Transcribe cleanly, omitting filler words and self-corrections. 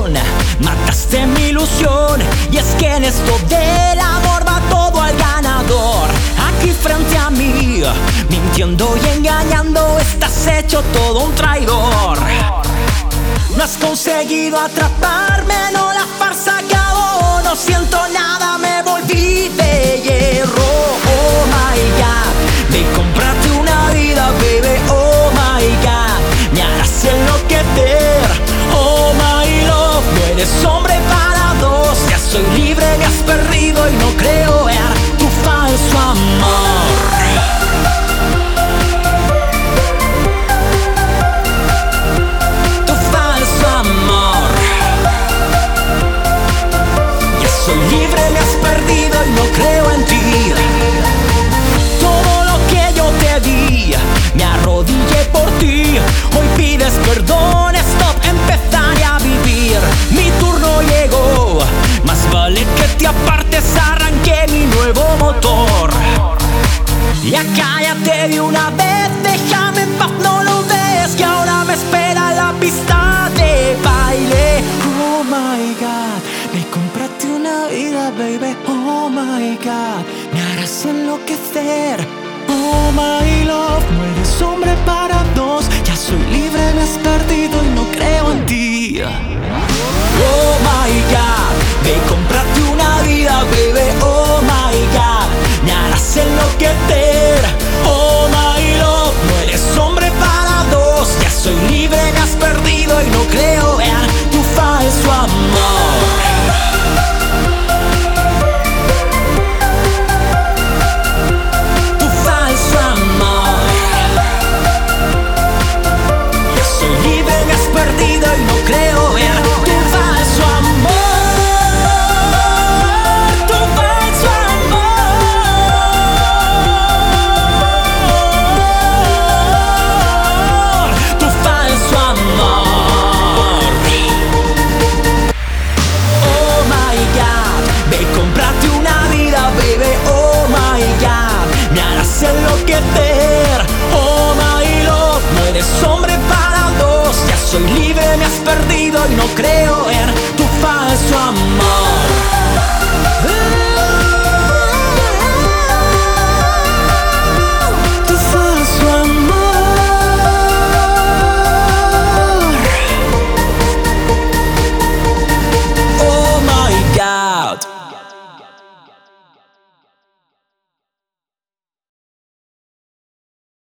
traición, mataste mi ilusión. Y es que en esto del amor va todo al ganador. Aquí frente a mí, mintiendo y engañando, estás hecho todo un traidor. No has conseguido atraparme, no, la farsa acabó. No siento nada, me volví de hierro. Oh my God, me compraste una vida, baby. Oh my God, me harás enloquecer. Oh my love, no eres hombre para dos. Ya soy libre, me has perdido y no creo en tu falso amor. Soy libre, me has perdido y no creo en ti. Todo lo que yo te di, me arrodillé por ti. Hoy pides perdón, stop, empezaré a vivir. Mi turno llegó, más vale que te apartes, arranqué mi nuevo motor. Ya cállate de una vez, déjame en paz, no lo ves, que ahora me espera la pista de baile. Oh my God, me compraste una vida, baby. Oh my God, me harás enloquecer. Oh my love, no eres hombre para dos. Ya soy libre, me has perdido y no creo en ti. Oh my God, me compraste una vida, baby. Oh my God, me harás enloquecer. Oh my love, no eres hombre para dos. Ya soy libre, me has perdido y no creo en tu falso amor.